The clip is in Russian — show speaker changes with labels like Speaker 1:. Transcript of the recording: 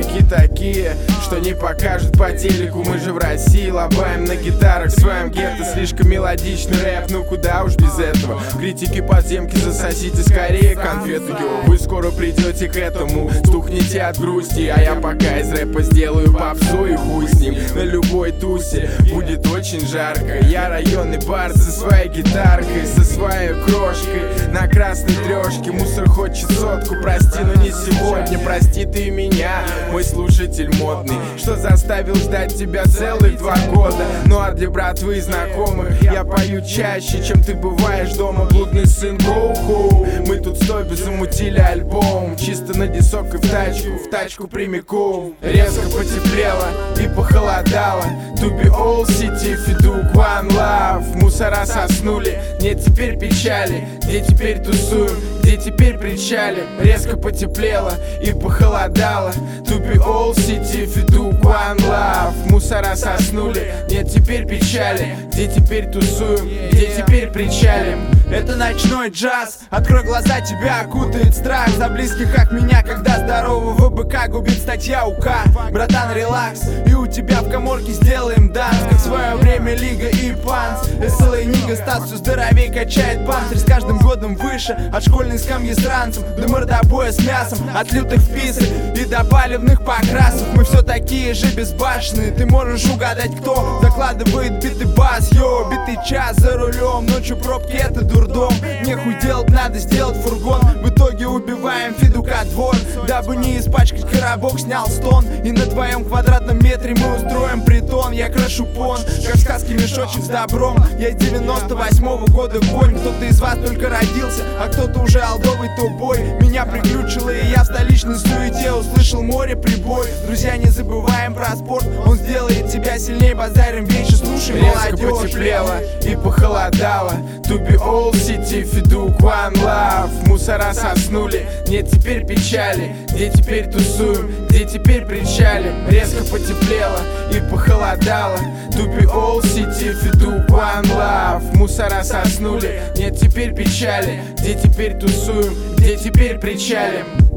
Speaker 1: девки такие, что не покажут по телеку. Мы же в России лобаем на гитарах в своем гетто. Слишком мелодичный рэп, ну куда уж без этого. Критики подземки, засосите скорее конфету. Йо, вы скоро придете к этому, стухните от грусти. А я пока из рэпа сделаю попсу и хуй с ним. На любой тусе будет очень жарко. Я районный бард со своей гитаркой, со своей крошкой на красной трешке. Мусор хочет сотку, прости, но не сегодня. Прости ты меня, мой слушатель модный, что заставил ждать тебя целых 2 года. Ну а для братвы и знакомых я пою чаще, чем ты бываешь дома. Блудный сын, гоу-хоу. Мы тут с Тоби замутили альбом, чисто на дисок и в тачку прямиком. Резко потеплело и похолодало. To be all city, Fiduk, one love. Мусора соснули, нет теперь печали. Где теперь тусуем, где теперь причалим. Резко потеплело и похолодало. To be all city, Fiduk, one love. Мусора соснули, нет теперь печали. Где теперь тусуем, где теперь причалим.
Speaker 2: Это ночной джаз, открой глаза, тебя окутает страх за близких, как меня, когда здорового быка губит статья УК. Братан, релакс, и у тебя в каморке сделаем данс, как в свое время Лига и Панс. СЛА Нига, статус здоровей качает панцирь с каждым годом выше. От школьной скамьи с ранцем до мордобоя с мясом, от лютых вписок и до палевных покрасов. Мы все такие же безбашенные, ты можешь угадать, кто закладывает биты бас. Йо, битый час за рулем, ночью пробки это дурдом. Нехуй делать, надо сделать фургон. В итоге убиваем Фидука двор, дабы не испачкать коробок, снял стон. И на твоем квадратном метре мы устроим притон. Я крашу пон, как в сказке мешочек с добром. Я 98-го года конь. Кто-то из вас только родился, а кто-то уже олдовый тубой. Меня приключило, и я в столичной суете услышал море прибой. Друзья, не забываем про спорт, он сделает тебя сильнее. Базарим вещи, слушай, молодежь.
Speaker 1: Резко потеплело и похолодало. To be all city, Fiduk, one love. Мусора соснули, нет теперь печали. Где теперь тусуем, где теперь причалим. Резко потеплело и похолодало. To be all city, Fiduk, one love. Мусора соснули, нет теперь печали. Где теперь тусуем, где теперь причалим.